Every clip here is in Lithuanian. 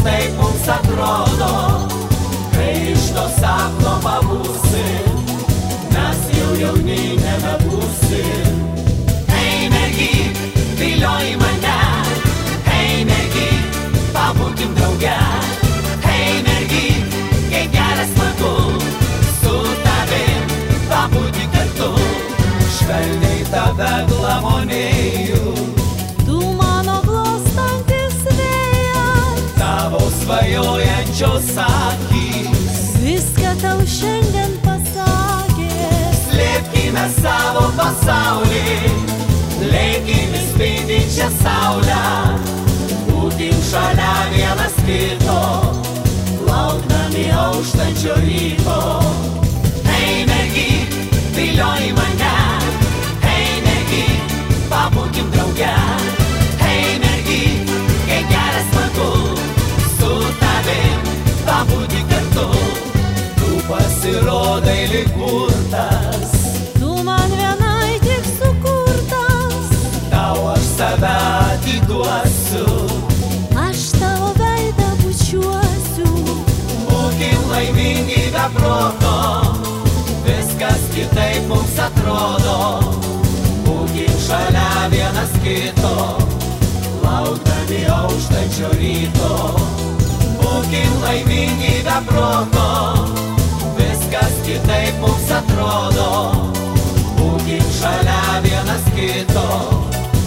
kitaip mums atrodo, kai iš to sapno pabūsi, mes jau jauni nebebūsi. Hei mergyt, vilioji mane, hei mergyt, pabūkim drauge. Hei mergyt, kiek geras smagu, su tavim pabūti kartu. Švelniai tave glamonėju, tu mano glostantis vėjas, tavo svajojančios akys. viską tau šiandien pasakė. Slėpkime savo pasaulį, leikim spindinčią saulę, būkim šalia vienas kito, laukdami auštančio ryto. Hei mergyt, vilioji mane, hei mergyt, pabūkim drauge. Hei mergyt, kiek geras smagu, su tavim pabūti kartu. Tu pasirodai lyg burtas, Tu man vienai tik sukurtas, tau aš save atiduosiu. aš tavo veidą bučiuosiu. Būkim laimingi be proto, viskas kitaip mums atrodo. Būkim šalia vienas kito, laukdami auštančio ryto. Būkim laimingi be proto, viskas kitaip mums atrodo. Būkim šalia vienas kito,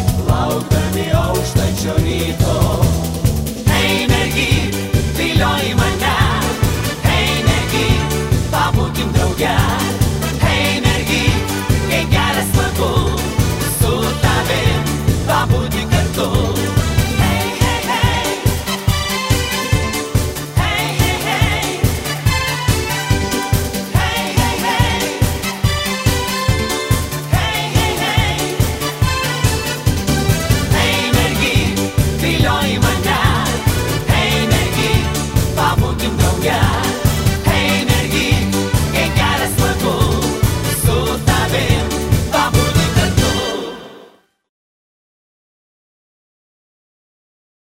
laukdami auštančio ryto. Hei mergyt, vilioji